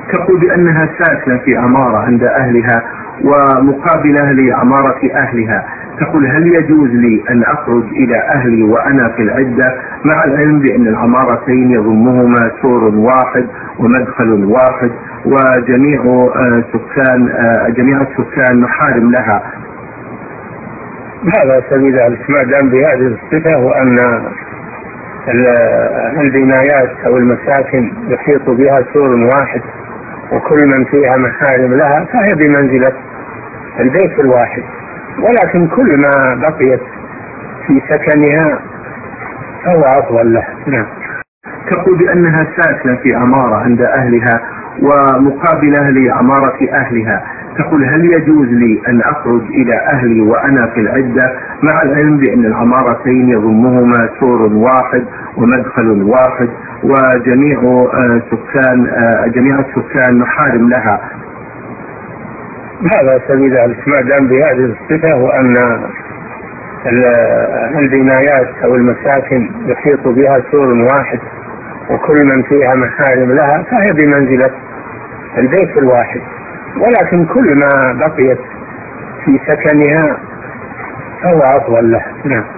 تقول بأنها ساكنة في عمارة عند أهلها ومقابلة لعمارة أهلها. تقول هل يجوز لي أن أخرج إلى أهلي وأنا في العدة، مع العلم بأن العمارتين يضمهما سور واحد ومدخل واحد وجميع السكان محارم لها؟ هذا سبيل ذلك ما دام بهذه الصفة، وأن البنايات أو المساكن يحيط بها سور واحد وكل من فيها محارم لها، فهي بمنزلة البيت الواحد، ولكن كل ما بقيت في سكنها فهو أفضل له. نعم. تقول بأنها ساكنة في عمارة عند أهلها ومقابلة لعمارة أهلها. تقول هل يجوز لي أن أخرج إلى أهلي وأنا في العدة، مع العلم بأن العمارتين يضمهما سور واحد ومدخل واحد وجميع السكان محارم لها؟ هذا سبيل ذلك ما دام بهذه الصفة، وأن البنايات أو المساكن يحيط بها سور واحد وكل من فيها محارم لها، فهي بمنزلة البيت الواحد، ولكن كل ما بقيت في سكنها فهو أفضل له. نعم.